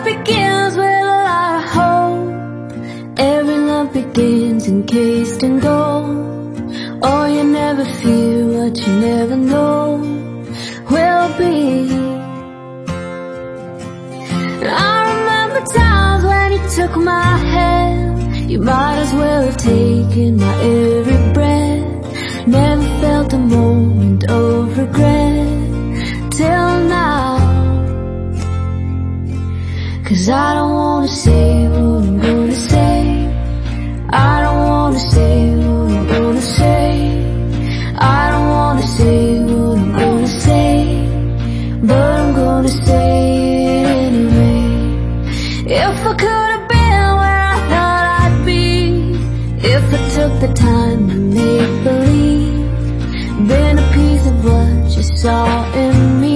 begins with a lot of hope. Every love begins encased in gold. Oh, you never fear what you never know will be. I remember times when you took my hand. You might as well have taken my every breath. Never felt a moment of regret till now. 'Cause I don't wanna say what I'm gonna say. I don't wanna say what I'm gonna say. I don't wanna say what I'm gonna say, but I'm gonna say it anyway. If I could have been where I thought I'd be, if I took the time to make believe, been a piece of what you saw in me,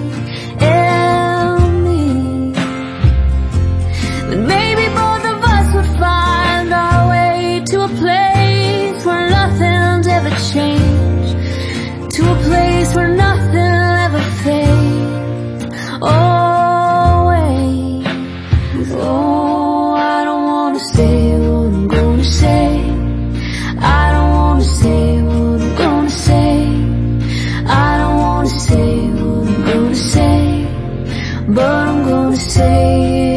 then maybe both of us would find our way to a place where nothing's ever changed, to a place where nothing ever fades. Always. Oh, I don't wanna say what I'm gonna say. I don't wanna say what I'm gonna say. I don't wanna say what I'm gonna say, but I'm gonna say it.